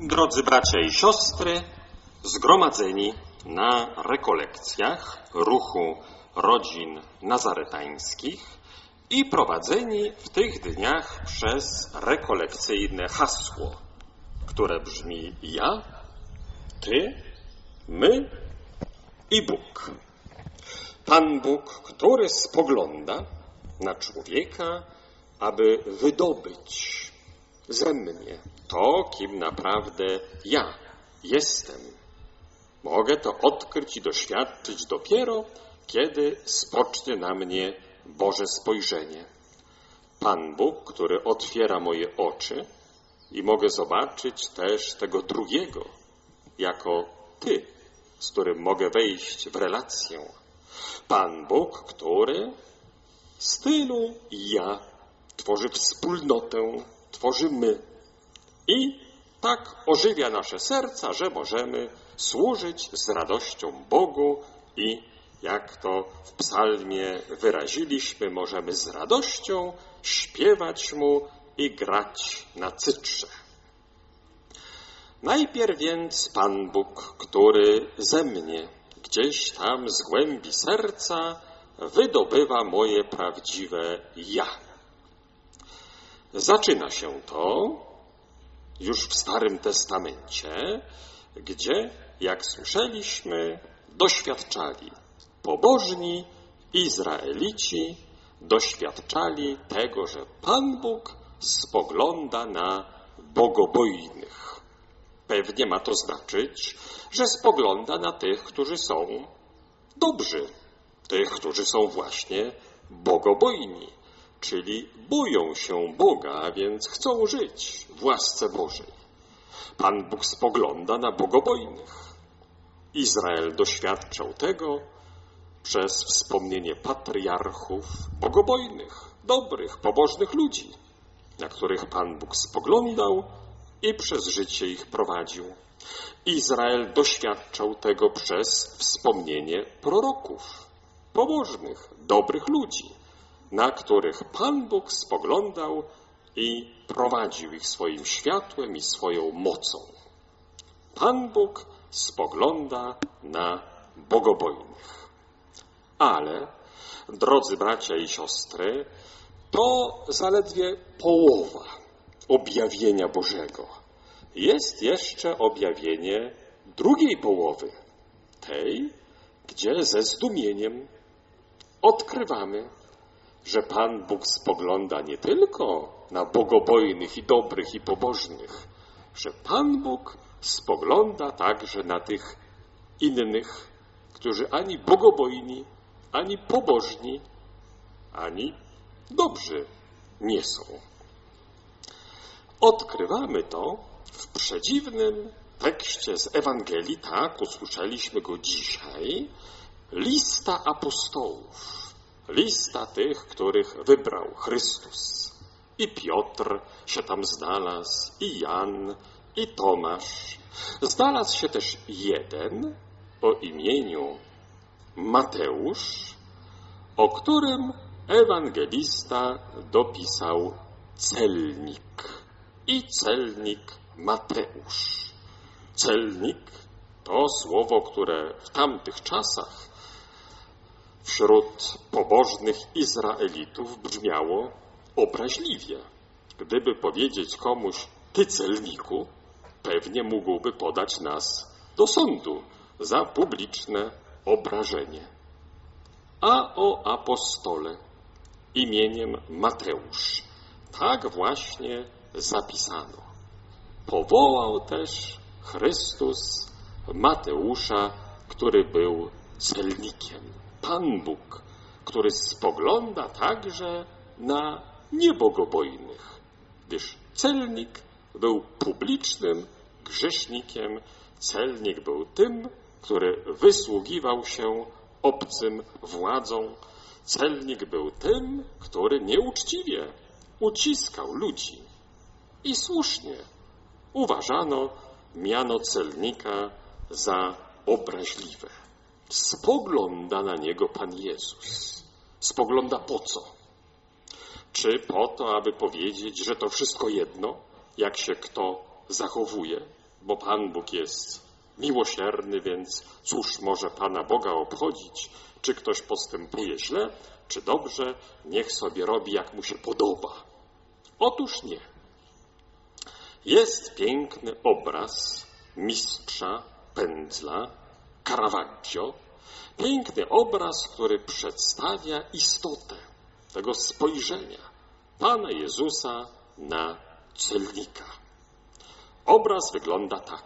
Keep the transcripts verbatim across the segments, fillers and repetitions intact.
Drodzy bracia i siostry, zgromadzeni na rekolekcjach ruchu rodzin nazaretańskich i prowadzeni w tych dniach przez rekolekcyjne hasło, które brzmi ja, ty, my i Bóg. Pan Bóg, który spogląda na człowieka, aby wydobyć ze mnie to, kim naprawdę ja jestem. Mogę to odkryć i doświadczyć dopiero, kiedy spocznie na mnie Boże spojrzenie. Pan Bóg, który otwiera moje oczy i mogę zobaczyć też tego drugiego, jako Ty, z którym mogę wejść w relację. Pan Bóg, który z tylu ja tworzy wspólnotę, tworzy my i tak ożywia nasze serca, że możemy służyć z radością Bogu i jak to w psalmie wyraziliśmy, możemy z radością śpiewać Mu i grać na cytrze. Najpierw więc Pan Bóg, który ze mnie, gdzieś tam z głębi serca, wydobywa moje prawdziwe ja. Zaczyna się to już w Starym Testamencie, gdzie, jak słyszeliśmy, doświadczali pobożni Izraelici, doświadczali tego, że Pan Bóg spogląda na bogobojnych. Pewnie ma to znaczyć, że spogląda na tych, którzy są dobrzy, tych, którzy są właśnie bogobojni, czyli boją się Boga, a więc chcą żyć w łasce Bożej. Pan Bóg spogląda na bogobojnych. Izrael doświadczał tego przez wspomnienie patriarchów bogobojnych, dobrych, pobożnych ludzi, na których Pan Bóg spoglądał i przez życie ich prowadził. Izrael doświadczał tego przez wspomnienie proroków, pobożnych, dobrych ludzi, na których Pan Bóg spoglądał i prowadził ich swoim światłem i swoją mocą. Pan Bóg spogląda na bogobojnych. Ale, drodzy bracia i siostry, to zaledwie połowa objawienia Bożego. Jest jeszcze objawienie drugiej połowy, tej, gdzie ze zdumieniem odkrywamy, że Pan Bóg spogląda nie tylko na bogobojnych i dobrych i pobożnych, że Pan Bóg spogląda także na tych innych, którzy ani bogobojni, ani pobożni, ani dobrzy nie są. Odkrywamy to w przedziwnym tekście z Ewangelii, tak, usłyszeliśmy go dzisiaj, lista apostołów. Lista tych, których wybrał Chrystus. I Piotr się tam znalazł, i Jan, i Tomasz. Znalazł się też jeden o imieniu Mateusz, o którym ewangelista dopisał celnik. I celnik Mateusz. Celnik to słowo, które w tamtych czasach wśród pobożnych Izraelitów brzmiało obraźliwie. Gdyby powiedzieć komuś, ty celniku, pewnie mógłby podać nas do sądu za publiczne obrażenie. A o apostole imieniem Mateusz tak właśnie zapisano. Powołał też Chrystus Mateusza, który był celnikiem. Pan Bóg, który spogląda także na niebogobojnych, gdyż celnik był publicznym grzesznikiem, celnik był tym, który wysługiwał się obcym władzom, celnik był tym, który nieuczciwie uciskał ludzi i słusznie uważano miano celnika za obraźliwe. Spogląda na niego Pan Jezus. Spogląda po co? Czy po to, aby powiedzieć, że to wszystko jedno, jak się kto zachowuje? bo Pan Bóg jest miłosierny, więc cóż może Pana Boga obchodzić, czy ktoś postępuje źle, czy dobrze, niech sobie robi, jak mu się podoba. Otóż nie. Jest piękny obraz mistrza pędzla Caravaggio, piękny obraz, który przedstawia istotę tego spojrzenia Pana Jezusa na celnika. Obraz wygląda tak.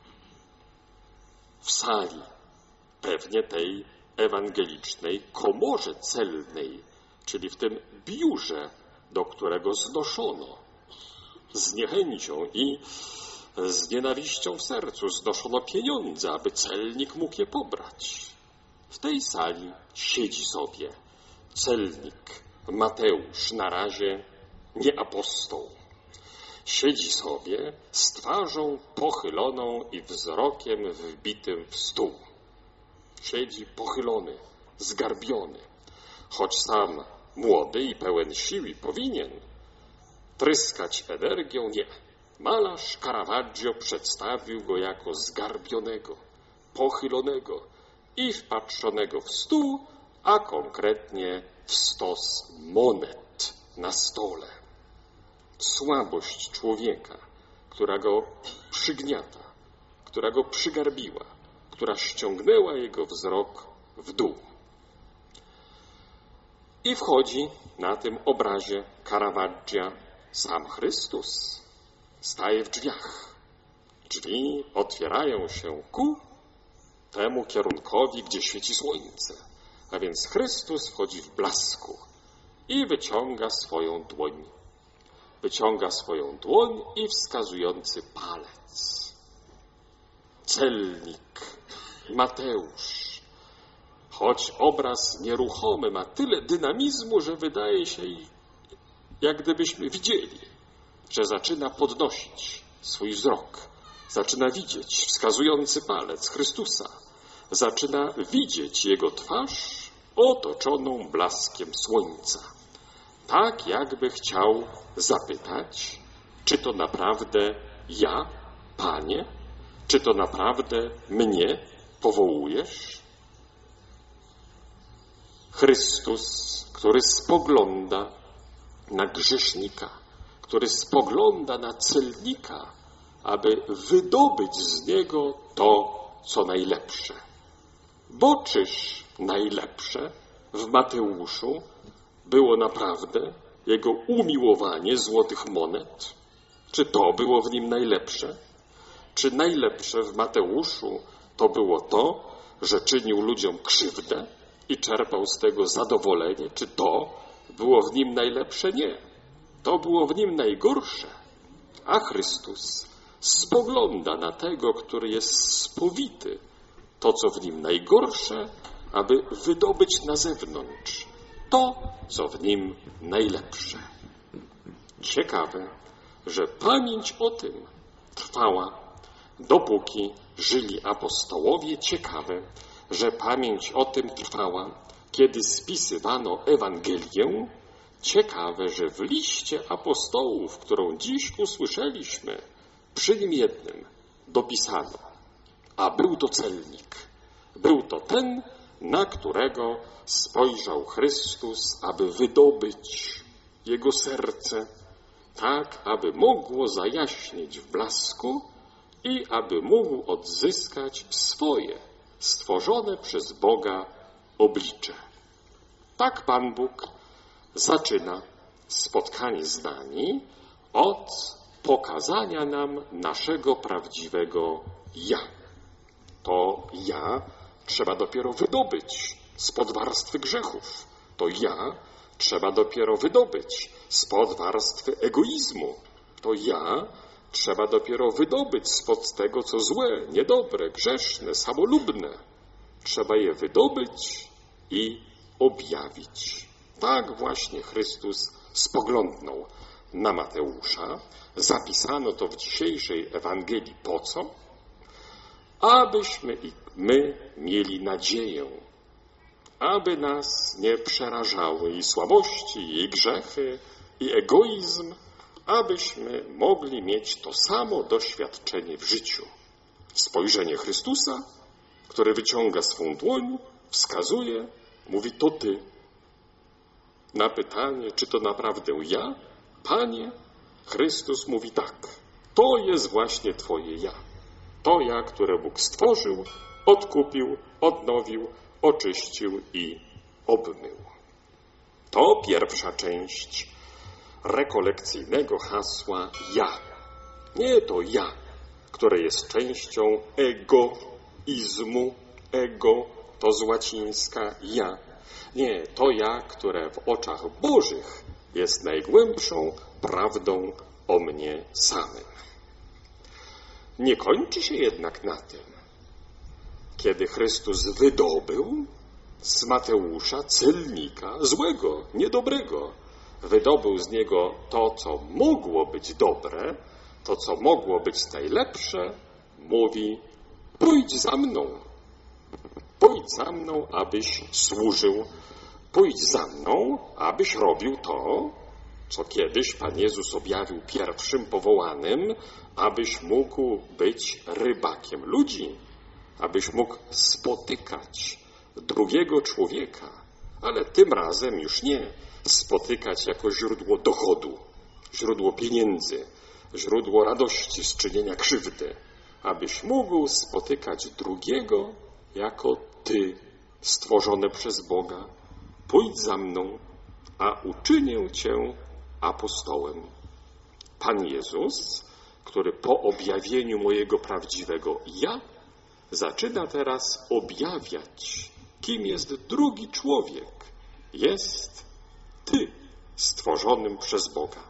W sali, pewnie tej ewangelicznej, komorze celnej, czyli w tym biurze, do którego znoszono z niechęcią i z nienawiścią w sercu, znoszono pieniądze, aby celnik mógł je pobrać. W tej sali siedzi sobie celnik Mateusz, na razie nie apostoł. Siedzi sobie z twarzą pochyloną i wzrokiem wbitym w stół. Siedzi pochylony, zgarbiony, choć sam młody i pełen sił i powinien tryskać energią, nie. Malarz Caravaggio przedstawił go jako zgarbionego, pochylonego i wpatrzonego w stół, a konkretnie w stos monet na stole. Słabość człowieka, która go przygniata, która go przygarbiła, która ściągnęła jego wzrok w dół. I wchodzi na tym obrazie Caravaggia sam Chrystus. Staje w drzwiach. Drzwi otwierają się ku temu kierunkowi, gdzie świeci słońce. A więc Chrystus wchodzi w blasku i wyciąga swoją dłoń. Wyciąga swoją dłoń i wskazujący palec. Celnik Mateusz, choć obraz nieruchomy, ma tyle dynamizmu, że wydaje się, jak gdybyśmy widzieli, że zaczyna podnosić swój wzrok, zaczyna widzieć wskazujący palec Chrystusa, zaczyna widzieć Jego twarz otoczoną blaskiem słońca. Tak jakby chciał zapytać, czy to naprawdę ja, Panie? Czy to naprawdę mnie powołujesz? Chrystus, który spogląda na grzesznika, który spogląda na celnika, aby wydobyć z niego to, co najlepsze. Bo czyż najlepsze w Mateuszu było naprawdę jego umiłowanie złotych monet? Czy to było w nim najlepsze? Czy najlepsze w Mateuszu to było to, że czynił ludziom krzywdę i czerpał z tego zadowolenie? Czy to było w nim najlepsze? Nie. To było w nim najgorsze. A Chrystus spogląda na tego, który jest spowity, to, co w nim najgorsze, aby wydobyć na zewnątrz to, co w nim najlepsze. Ciekawe, że pamięć o tym trwała, dopóki żyli apostołowie. Ciekawe, że pamięć o tym trwała, kiedy spisywano Ewangelię. Ciekawe, że w liście apostołów, którą dziś usłyszeliśmy, przy nim jednym dopisano, a był to celnik. Był to ten, na którego spojrzał Chrystus, aby wydobyć jego serce, tak, aby mogło zajaśnieć w blasku i aby mógł odzyskać swoje, stworzone przez Boga oblicze. Tak Pan Bóg zaczyna spotkanie z nami od pokazania nam naszego prawdziwego ja. To ja trzeba dopiero wydobyć spod warstwy grzechów. To ja trzeba dopiero wydobyć spod warstwy egoizmu. To ja trzeba dopiero wydobyć spod tego, co złe, niedobre, grzeszne, samolubne. Trzeba je wydobyć i objawić. Tak właśnie Chrystus spoglądnął na Mateusza. Zapisano to w dzisiejszej Ewangelii po co? Abyśmy i my mieli nadzieję, aby nas nie przerażały i słabości, i grzechy, i egoizm, abyśmy mogli mieć to samo doświadczenie w życiu. Spojrzenie Chrystusa, który wyciąga swą dłoń, wskazuje, mówi: to Ty. Na pytanie, czy to naprawdę ja? Panie, Chrystus mówi: tak, to jest właśnie Twoje ja. To ja, które Bóg stworzył, odkupił, odnowił, oczyścił i obmył. To pierwsza część rekolekcyjnego hasła ja. Nie to ja, które jest częścią egoizmu. Ego to z łacińska ja. Nie, to ja, które w oczach Bożych jest najgłębszą prawdą o mnie samym. Nie kończy się jednak na tym. Kiedy Chrystus wydobył z Mateusza, celnika, złego, niedobrego, wydobył z niego to, co mogło być dobre, to, co mogło być najlepsze, mówi: pójdź za mną, pójdź za mną, abyś służył, pójdź za mną, abyś robił to, co kiedyś Pan Jezus objawił pierwszym powołanym, abyś mógł być rybakiem ludzi, abyś mógł spotykać drugiego człowieka, ale tym razem już nie spotykać jako źródło dochodu, źródło pieniędzy, źródło radości z czynienia krzywdy, abyś mógł spotykać drugiego jako Ty, stworzone przez Boga. Pójdź za mną, a uczynię Cię apostołem. Pan Jezus, który po objawieniu mojego prawdziwego ja, zaczyna teraz objawiać, kim jest drugi człowiek. Jest Ty, stworzonym przez Boga.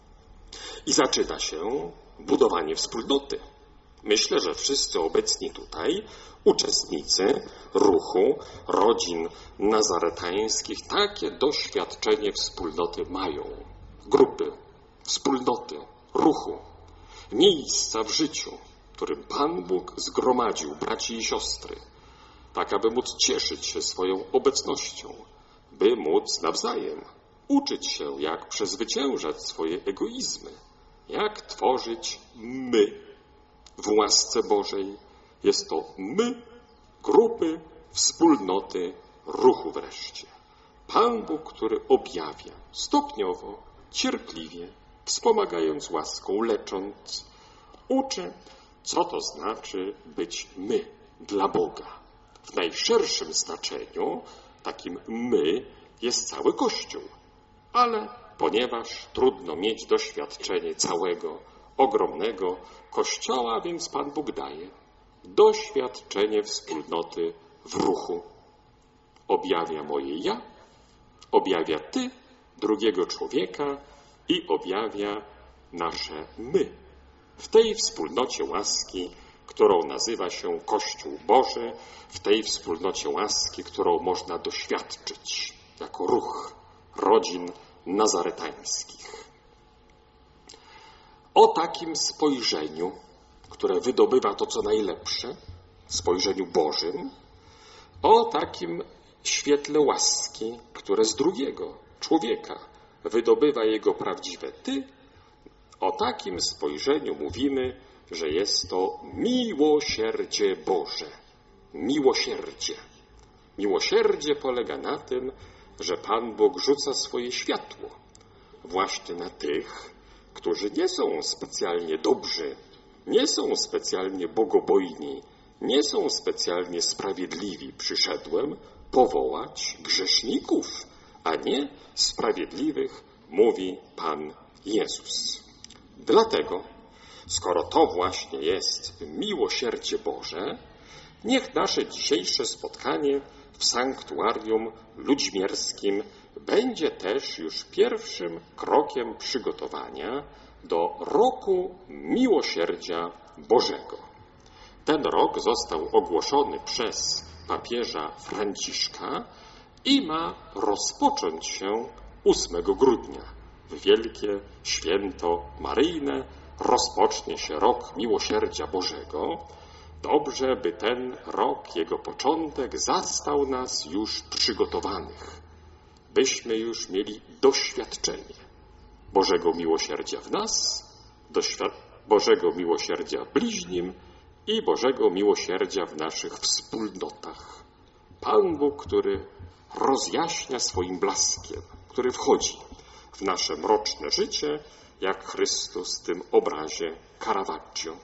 I zaczyna się budowanie wspólnoty. Myślę, że wszyscy obecni tutaj, uczestnicy ruchu rodzin nazaretańskich, takie doświadczenie wspólnoty mają. Grupy, wspólnoty, ruchu, miejsca w życiu, w którym Pan Bóg zgromadził braci i siostry, tak aby móc cieszyć się swoją obecnością, by móc nawzajem uczyć się, jak przezwyciężać swoje egoizmy, jak tworzyć my. W łasce Bożej jest to my, grupy, wspólnoty, ruchu wreszcie. Pan Bóg, który objawia stopniowo, cierpliwie, wspomagając łaską, lecząc, uczy, co to znaczy być my dla Boga. W najszerszym znaczeniu takim my jest cały Kościół, ale ponieważ trudno mieć doświadczenie całego, ogromnego Kościoła, więc Pan Bóg daje doświadczenie wspólnoty w ruchu. Objawia moje ja, objawia Ty, drugiego człowieka i objawia nasze my. W tej wspólnocie łaski, którą nazywa się Kościół Boży, w tej wspólnocie łaski, którą można doświadczyć jako ruch rodzin nazaretańskich. O takim spojrzeniu, które wydobywa to, co najlepsze, spojrzeniu Bożym, o takim świetle łaski, które z drugiego człowieka wydobywa jego prawdziwe Ty, o takim spojrzeniu mówimy, że jest to miłosierdzie Boże. Miłosierdzie. Miłosierdzie polega na tym, że Pan Bóg rzuca swoje światło właśnie na tych, którzy nie są specjalnie dobrzy, nie są specjalnie bogobojni, nie są specjalnie sprawiedliwi. Przyszedłem powołać grzeszników, a nie sprawiedliwych, mówi Pan Jezus. Dlatego, skoro to właśnie jest miłosierdzie Boże, niech nasze dzisiejsze spotkanie w sanktuarium ludźmierskim będzie też już pierwszym krokiem przygotowania do roku miłosierdzia Bożego. Ten rok został ogłoszony przez papieża Franciszka i ma rozpocząć się ósmego grudnia. W wielkie święto maryjne rozpocznie się rok miłosierdzia Bożego. Dobrze, by ten rok, jego początek, zastał nas już przygotowanych, byśmy już mieli doświadczenie Bożego miłosierdzia w nas, Bożego miłosierdzia w bliźnim i Bożego miłosierdzia w naszych wspólnotach. Pan Bóg, który rozjaśnia swoim blaskiem, który wchodzi w nasze mroczne życie, jak Chrystus w tym obrazie Caravaggio.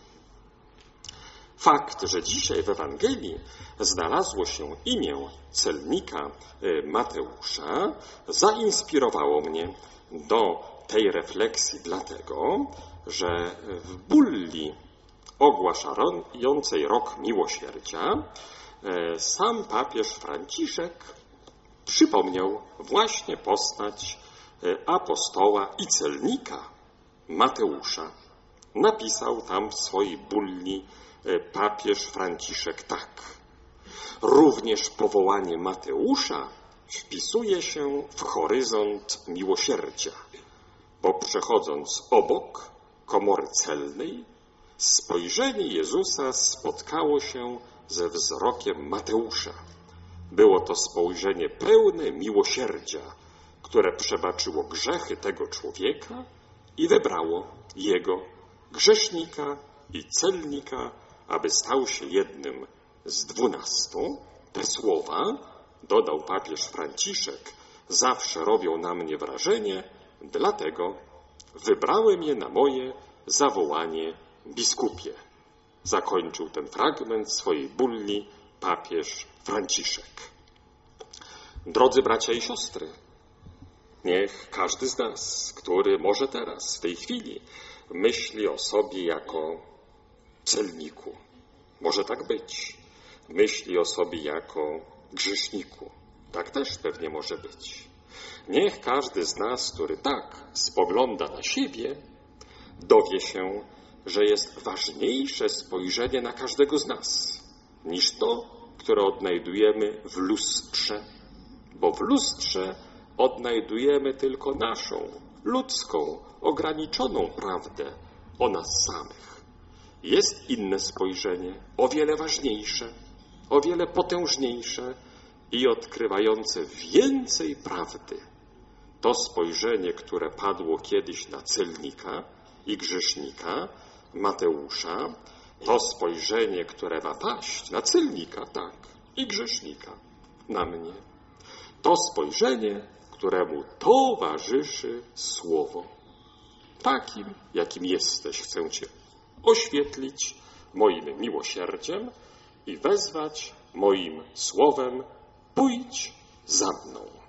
Fakt, że dzisiaj w Ewangelii znalazło się imię celnika Mateusza, zainspirowało mnie do tej refleksji dlatego, że w bulli ogłaszającej rok miłosierdzia sam papież Franciszek przypomniał właśnie postać apostoła i celnika Mateusza. Napisał tam w swojej bulli papież Franciszek tak. Również powołanie Mateusza wpisuje się w horyzont miłosierdzia, bo przechodząc obok komory celnej, spojrzenie Jezusa spotkało się ze wzrokiem Mateusza. Było to spojrzenie pełne miłosierdzia, które przebaczyło grzechy tego człowieka i wybrało jego, grzesznika i celnika, aby stał się jednym z dwunastu. Te słowa, dodał papież Franciszek, zawsze robią na mnie wrażenie, dlatego wybrałem je na moje zawołanie biskupie. Zakończył ten fragment swojej bulli papież Franciszek. Drodzy bracia i siostry, niech każdy z nas, który może teraz, w tej chwili, myśli o sobie jako celniku. Może tak być. Myśli o sobie jako grzeszniku. Tak też pewnie może być. Niech każdy z nas, który tak spogląda na siebie, dowie się, że jest ważniejsze spojrzenie na każdego z nas, niż to, które odnajdujemy w lustrze. Bo w lustrze odnajdujemy tylko naszą, ludzką, ograniczoną prawdę o nas samych. Jest inne spojrzenie, o wiele ważniejsze, o wiele potężniejsze i odkrywające więcej prawdy. To spojrzenie, które padło kiedyś na celnika i grzesznika, Mateusza, to spojrzenie, które ma paść na celnika, tak, i grzesznika, na mnie. To spojrzenie, któremu towarzyszy Słowo. Takim, jakim jesteś, chcę Cię oświetlić moim miłosierdziem i wezwać moim słowem: pójdź za mną.